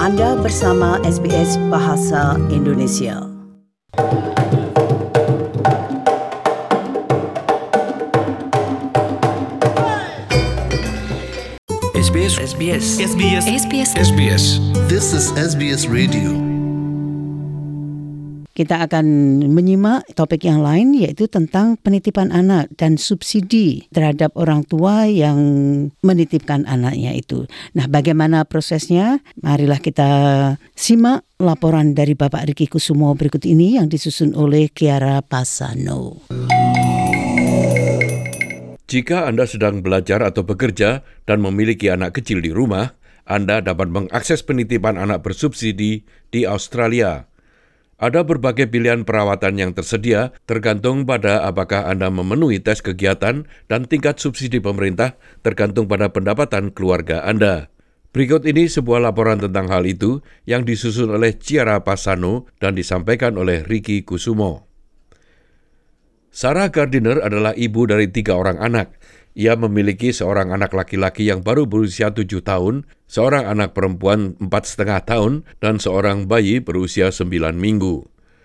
Anda bersama SBS Bahasa Indonesia. SBS. This is SBS Radio. Kita akan menyimak topik yang lain, yaitu tentang penitipan anak dan subsidi terhadap orang tua yang menitipkan anaknya itu. Nah, bagaimana prosesnya? Marilah kita simak laporan dari Bapak Riki Kusumo berikut ini yang disusun oleh Kiara Pasano. Jika Anda sedang belajar atau bekerja dan memiliki anak kecil di rumah, Anda dapat mengakses penitipan anak bersubsidi di Australia. Ada berbagai pilihan perawatan yang tersedia tergantung pada apakah Anda memenuhi tes kegiatan dan tingkat subsidi pemerintah tergantung pada pendapatan keluarga Anda. Berikut ini sebuah laporan tentang hal itu yang disusun oleh Ciara Pasano dan disampaikan oleh Riki Kusumo. Sarah Gardiner adalah ibu dari 3 orang anak. Ia memiliki seorang anak laki-laki yang baru berusia 7 tahun, seorang anak perempuan 4,5 tahun, dan seorang bayi berusia 9 minggu.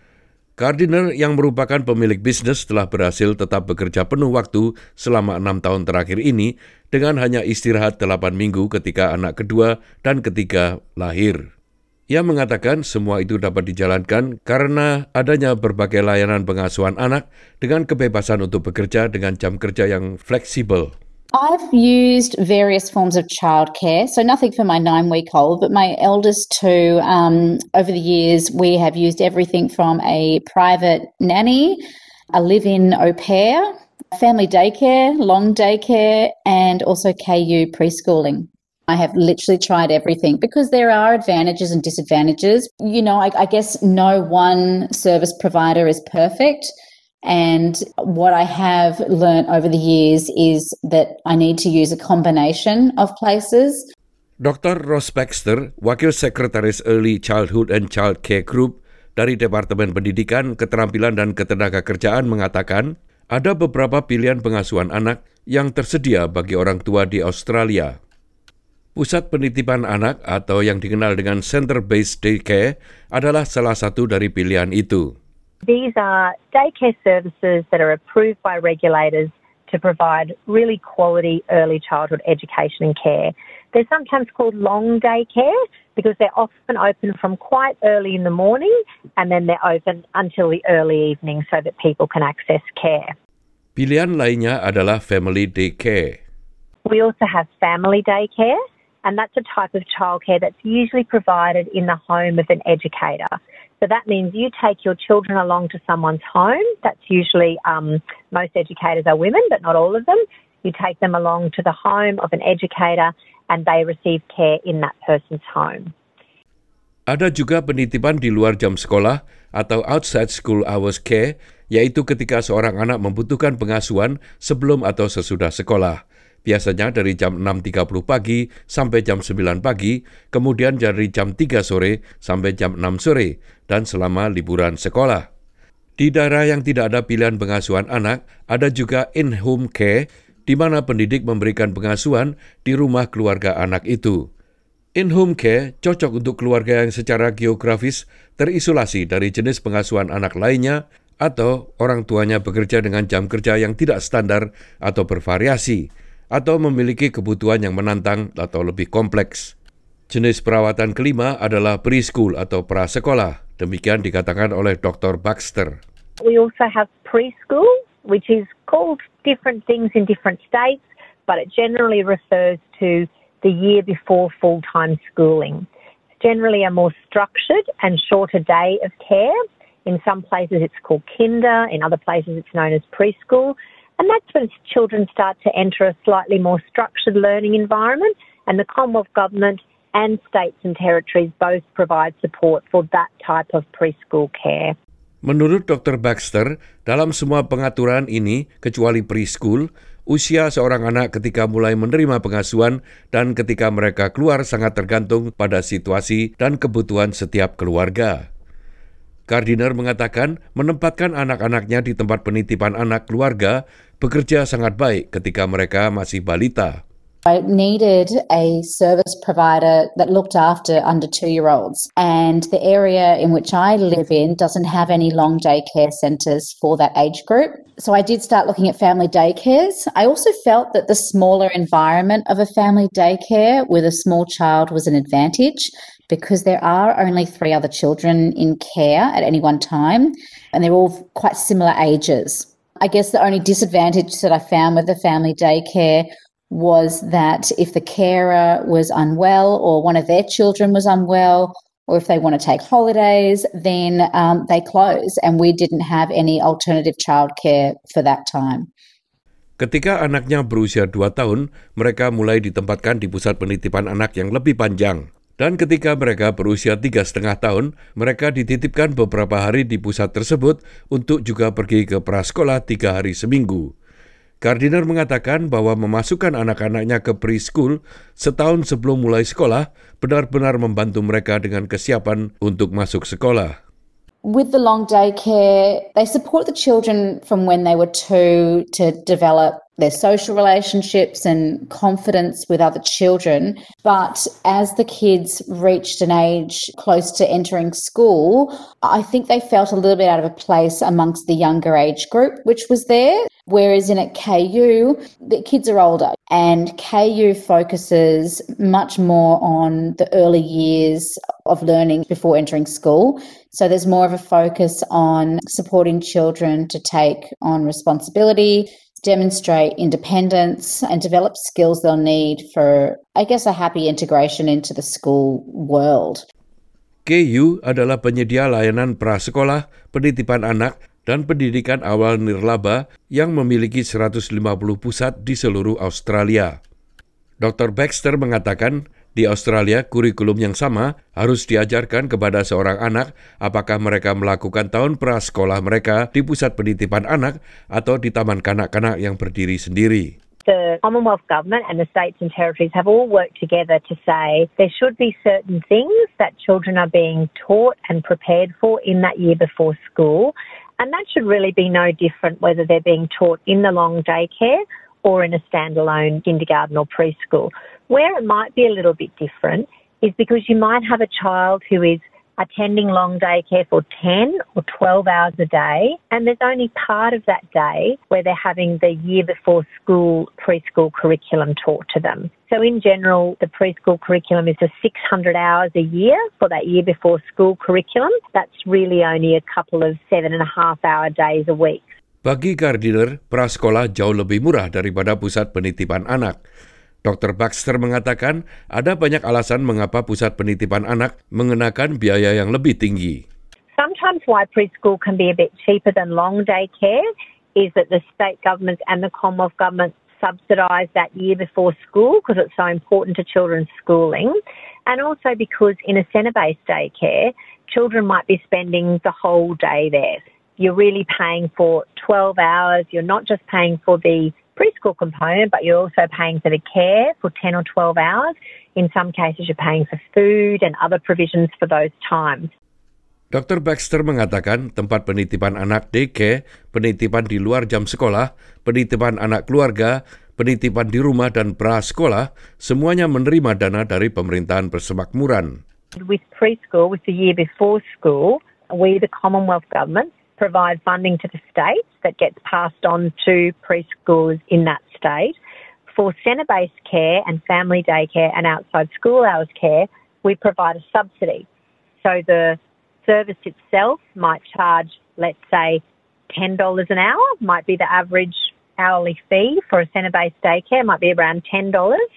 Gardiner yang merupakan pemilik bisnis telah berhasil tetap bekerja penuh waktu selama 6 tahun terakhir ini dengan hanya istirahat 8 minggu ketika anak kedua dan ketiga lahir. Ia mengatakan semua itu dapat dijalankan karena adanya berbagai layanan pengasuhan anak dengan kebebasan untuk bekerja dengan jam kerja yang fleksibel. I've used various forms of childcare, so nothing for my 9-week-old, but my eldest two, over the years, we have used everything from a private nanny, a live-in au pair, family daycare, long daycare, and also KU preschooling. I have literally tried everything because there are advantages and disadvantages. You know, I guess no one service provider is perfect. And what I have learnt over the years is that I need to use a combination of places. Dr. Ross Baxter, Wakil Sekretaris Early Childhood and Child Care Group dari Departemen Pendidikan, Keterampilan dan Ketenagakerjaan mengatakan, ada beberapa pilihan pengasuhan anak yang tersedia bagi orang tua di Australia. Pusat penitipan anak atau yang dikenal dengan Center-Based Daycare adalah salah satu dari pilihan itu. These are daycare services that are approved by regulators to provide really quality early childhood education and care. They're sometimes called long daycare because they're often open from quite early in the morning and then they're open until the early evening so that people can access care. Pilihan lainnya adalah family daycare. We also have family daycare, and that's a type of childcare that's usually provided in the home of an educator. So that means you take your children along to someone's home. That's usually, most educators are women, but not all of them. You take them along to the home of an educator and they receive care in that person's home. Ada juga penitipan di luar jam sekolah atau outside school hours care, yaitu ketika seorang anak membutuhkan pengasuhan sebelum atau sesudah sekolah. Biasanya dari jam 6.30 pagi sampai jam 9 pagi, kemudian dari jam 3 sore sampai jam 6 sore, dan selama liburan sekolah. Di daerah yang tidak ada pilihan pengasuhan anak, ada juga in-home care, di mana pendidik memberikan pengasuhan di rumah keluarga anak itu. In-home care cocok untuk keluarga yang secara geografis terisolasi dari jenis pengasuhan anak lainnya, atau orang tuanya bekerja dengan jam kerja yang tidak standar atau bervariasi, atau memiliki kebutuhan yang menantang atau lebih kompleks. Jenis perawatan kelima adalah preschool atau prasekolah. Demikian dikatakan oleh Dr. Baxter. We also have preschool, which is called different things in different states, but it generally refers to the year before full-time schooling. It's generally a more structured and shorter day of care. In some places it's called kinder, in other places it's known as preschool. And that's when children start to enter a slightly more structured learning environment, and the Commonwealth Government and states and territories both provide support for that type of preschool care. Menurut Dr. Baxter, dalam semua pengaturan ini, kecuali preschool, usia seorang anak ketika mulai menerima pengasuhan dan ketika mereka keluar sangat tergantung pada situasi dan kebutuhan setiap keluarga. Gardiner mengatakan menempatkan anak-anaknya di tempat penitipan anak keluarga bekerja sangat baik ketika mereka masih balita. I needed a service provider that looked after under 2-year-olds, and the area in which I live in doesn't have any long day care centres for that age group. So I did start looking at family daycares. I also felt that the smaller environment of a family daycare with a small child was an advantage because there are only 3 other children in care at any one time, and they're all quite similar ages. I guess the only disadvantage that I found with the family daycare was that if the carer was unwell or one of their children was unwell, or if they want to take holidays, then they close, and we didn't have any alternative childcare for that time. Ketika anaknya berusia 2 tahun, mereka mulai ditempatkan di pusat penitipan anak yang lebih panjang. Dan ketika mereka berusia 3,5 tahun, mereka dititipkan beberapa hari di pusat tersebut untuk juga pergi ke prasekolah 3 hari seminggu. Gardiner mengatakan bahwa memasukkan anak-anaknya ke preschool setahun sebelum mulai sekolah benar-benar membantu mereka dengan kesiapan untuk masuk sekolah. With the long day care, they support the children from when they were 2 to develop their social relationships and confidence with other children. But as the kids reached an age close to entering school, I think they felt a little bit out of a place amongst the younger age group, which was there. Whereas in at KU, the kids are older, and KU focuses much more on the early years of learning before entering school. So there's more of a focus on supporting children to take on responsibility, demonstrate independence, and develop skills they'll need for, I guess, a happy integration into the school world. KU adalah penyedia layanan prasekolah, penitipan anak, dan pendidikan awal nirlaba yang memiliki 150 pusat di seluruh Australia. Dr. Baxter mengatakan, di Australia kurikulum yang sama harus diajarkan kepada seorang anak apakah mereka melakukan tahun prasekolah mereka di pusat penitipan anak atau di taman kanak-kanak yang berdiri sendiri. The Commonwealth Government and the states and territories have all worked together to say there should be certain things that children are being taught and prepared for in that year before school. And that should really be no different whether they're being taught in the long daycare or in a standalone kindergarten or preschool. Where it might be a little bit different is because you might have a child who is attending long daycare for 10 or 12 hours a day, and there's only part of that day where they're having the year before school preschool curriculum taught to them. So in general, the preschool curriculum is 600 hours a year for that year before school curriculum. That's really only a couple of 7.5-hour days a week. Bagi Gardiner, prasekolah jauh lebih murah daripada pusat penitipan anak. Dr. Baxter mengatakan ada banyak alasan mengapa pusat penitipan anak mengenakan biaya yang lebih tinggi. Sometimes why preschool can be a bit cheaper than long day care is that the state governments and the Commonwealth government subsidise that year before school because it's so important to children's schooling, and also because in a centre-based daycare, children might be spending the whole day there. You're really paying for 12 hours. You're not just paying for the preschool component, but you're also paying for the care for 10 or 12 hours. In some cases, you're paying for food and other provisions for those times. Dr. Baxter mengatakan tempat penitipan anak daycare, penitipan di luar jam sekolah, penitipan anak keluarga, penitipan di rumah dan prasekolah, semuanya menerima dana dari pemerintahan persemakmuran. With preschool, with the year before school, we, the Commonwealth Government, provide funding to the states that gets passed on to preschoolers in that state. For centre-based care and family daycare and outside school hours care, we provide a subsidy. So the service itself might charge, let's say, $10 an hour, might be the average hourly fee for a centre-based daycare, might be around $10.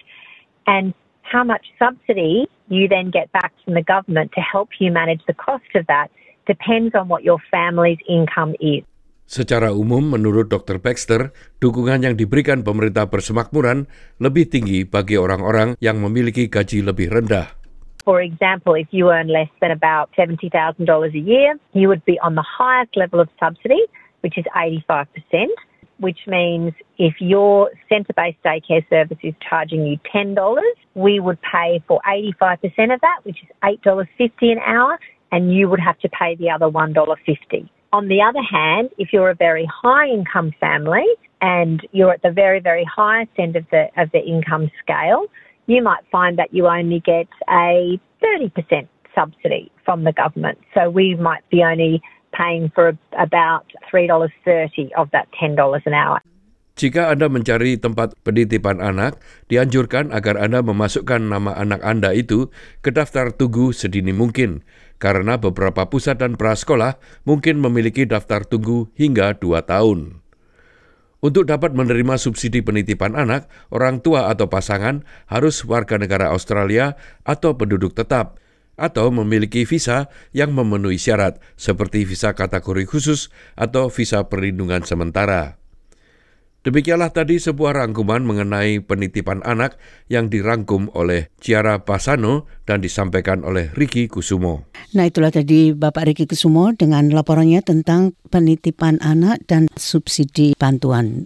And how much subsidy you then get back from the government to help you manage the cost of that depends on what your family's income is. Secara umum, menurut Dr. Baxter, dukungan yang diberikan pemerintah persemakmuran lebih tinggi bagi orang-orang yang memiliki gaji lebih rendah. For example, if you earn less than about $70,000 a year, you would be on the highest level of subsidy, which is 85%, which means if your centre-based daycare service is charging you $10, we would pay for 85% of that, which is $8.50 an hour, and you would have to pay the other $1.50. On the other hand, if you're a very high-income family, and you're at the very, very highest end of the income scale, you might find that you only get a 30% subsidy from the government. So we might be only paying for about $3.30 of that $10 an hour. Jika Anda mencari tempat penitipan anak, dianjurkan agar Anda memasukkan nama anak Anda itu ke daftar tunggu sedini mungkin, karena beberapa pusat dan prasekolah mungkin memiliki daftar tunggu hingga 2 tahun. Untuk dapat menerima subsidi penitipan anak, orang tua atau pasangan harus warga negara Australia atau penduduk tetap, atau memiliki visa yang memenuhi syarat, seperti visa kategori khusus atau visa perlindungan sementara. Demikianlah tadi sebuah rangkuman mengenai penitipan anak yang dirangkum oleh Ciara Basano dan disampaikan oleh Riki Kusumo. Nah, itulah tadi Bapak Riki Kusumo dengan laporannya tentang penitipan anak dan subsidi bantuan.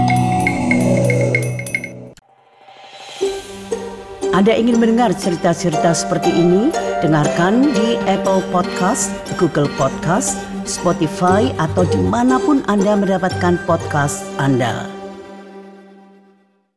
Anda ingin mendengar cerita-cerita seperti ini? Dengarkan di Apple Podcast, Google Podcast, Spotify, atau dimanapun Anda mendapatkan podcast Anda.